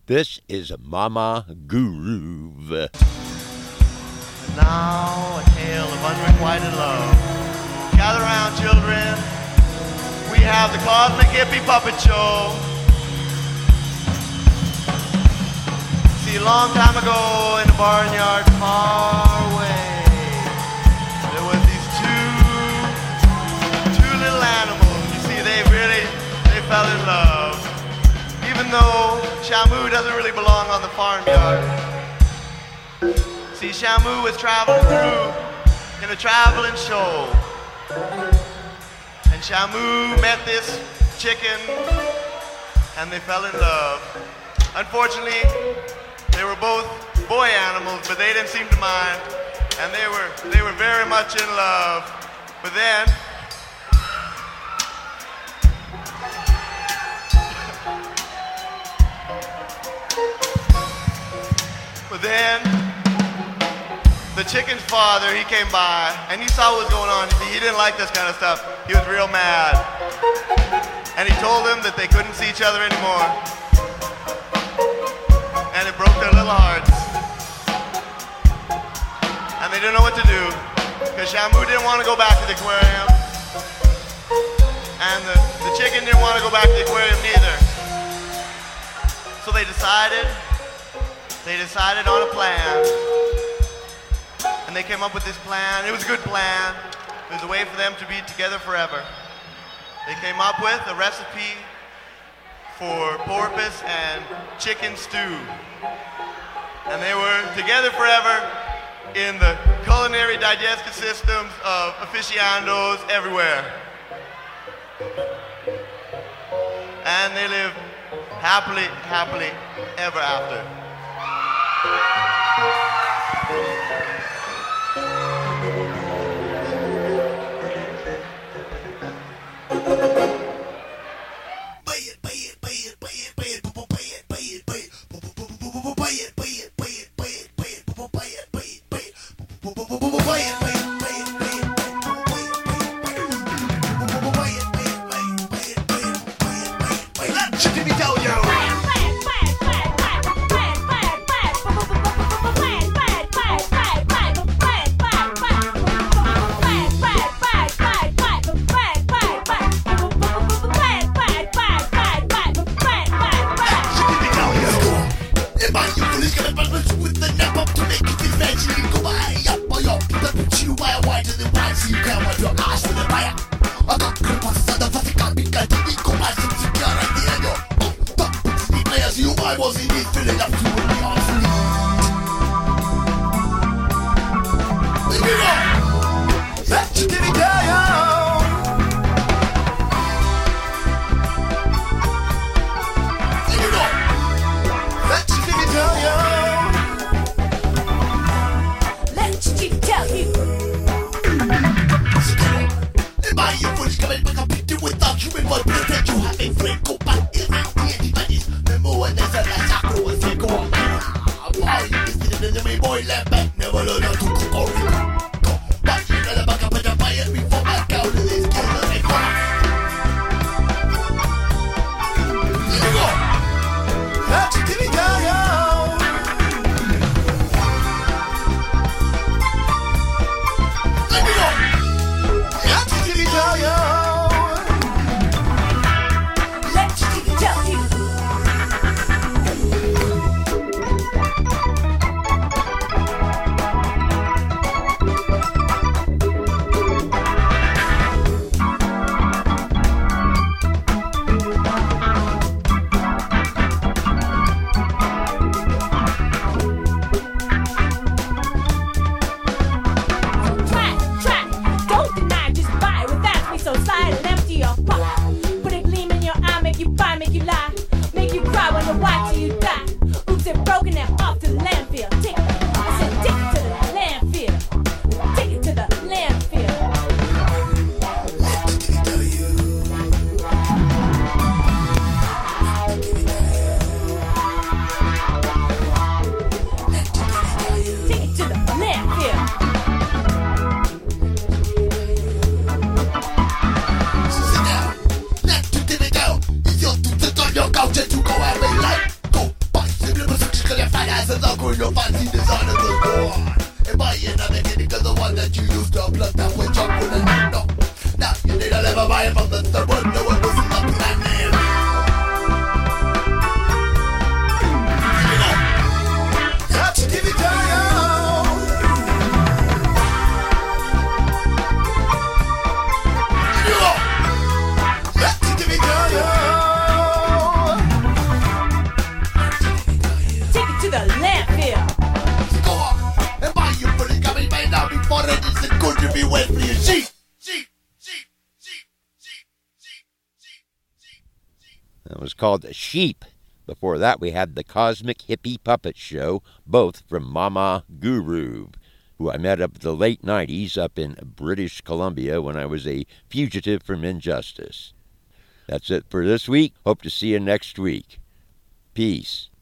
This is Mama Groove. And now a tale of unrequited love. Gather around, children. We have the Cosmic Hippie Puppet Show. See, a long time ago in a barnyard far away, there was these two little animals. You see, they fell in love. Even though Shamu doesn't really belong on the farmyard. See, Shamu was traveling through in a traveling show. And Shamu met this chicken and they fell in love. Unfortunately, they were both boy animals, but they didn't seem to mind. And they were very much in love. But then the chicken's father, he came by and he saw what was going on. He didn't like this kind of stuff. He was real mad. And he told them that they couldn't see each other anymore. And it broke their little hearts. And they didn't know what to do because Shamu didn't want to go back to the aquarium. And the chicken didn't want to go back to the aquarium neither. So they decided on a plan. And they came up with this plan. It was a good plan. It was a way for them to be together forever. They came up with a recipe for porpoise and chicken stew. And they were together forever in the culinary digestive systems of aficionados everywhere. And they lived happily ever after. ass and look your fancy designer the door. And buy another kitty to the one that you used to plug that with junk with a no. Now you need to live a buy it from the third one. No one was in the plan name. Give it to you. Take it to the landfill. Go on and buy your pretty gummy right now before it isn't good to be wet for your sheep. That was called Sheep. Before that, we had the Cosmic Hippie Puppet Show, both from Mama Guru, who I met up in the late 90s up in British Columbia when I was a fugitive from injustice. That's it for this week. Hope to see you next week. Peace.